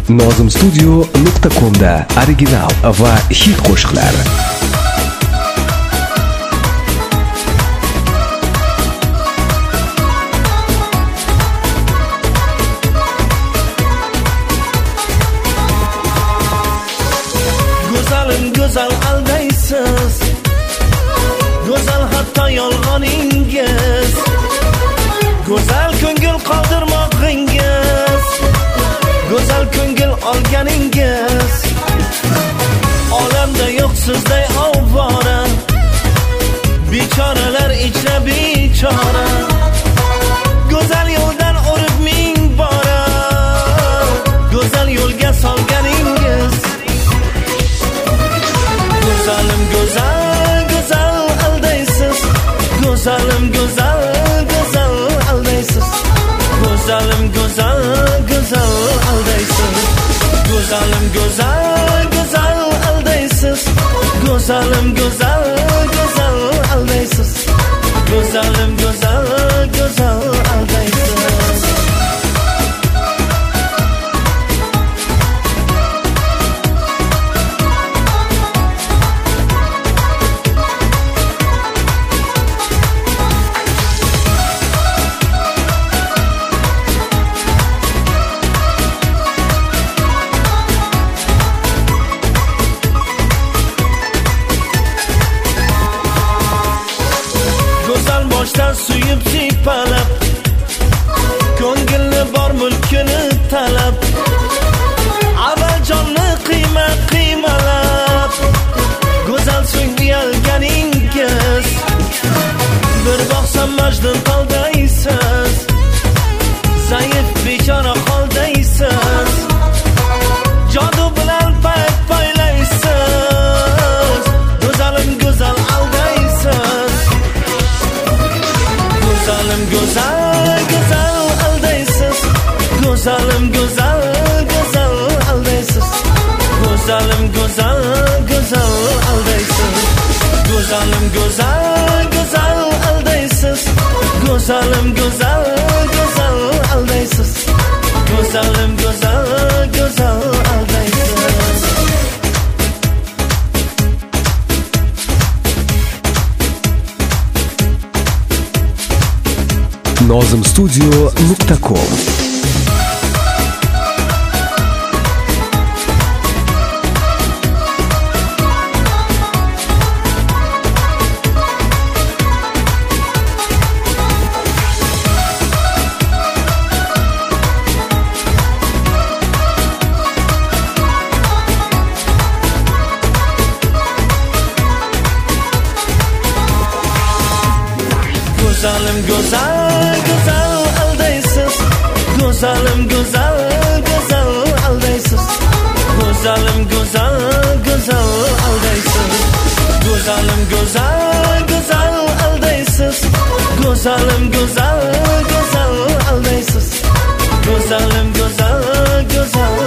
nozimstudio.com'da original va hit qo'shiqlar. Go'zal aldaysiz, go'zal hatto yolg'oningiz, go'zal ko'ngil qoldirmoqingiz, go'zal ko'ngil olganingiz, olamda yo'q sizday ovora, bechoralar ichra bechora, go'zal yo'ldan urib ming bora, go'zal yo'lga solganingiz. Go'zalim go'zal aldaysiz, go'zalim go'zal aldaysiz, go'zalim go'zal aldaysiz, go'zalim go'zal aldaysiz, go'zalim go'zal aldaysiz, go'zalim go'zal aldaysiz. Boshdan suyib siypalab, ko'ngilni bor mulkini talab, avval jonni qiymalab, go'zal so'ng uyalganingiz, bir boqsam Majnun qoldaysiz, zaif bechora qoldaysiz, jodu bilan poylaysiz, go'zalim go'zal aldaysiz. Go'zalim go'zal aldaysiz, go'zalim go'zal aldaysiz, go'zalim go'zal aldaysiz, go'zalim go'zal aldaysiz, go'zalim go'zal aldaysiz, go'zalim go'zal aldaysiz. nozimstudio.com. Go'zalim go'zal aldaysiz, go'zalim go'zal aldaysiz, go'zalim go'zal aldaysiz, go'zalim go'zal aldaysiz, go'zalim go'zal aldaysiz, go'zalim go'zal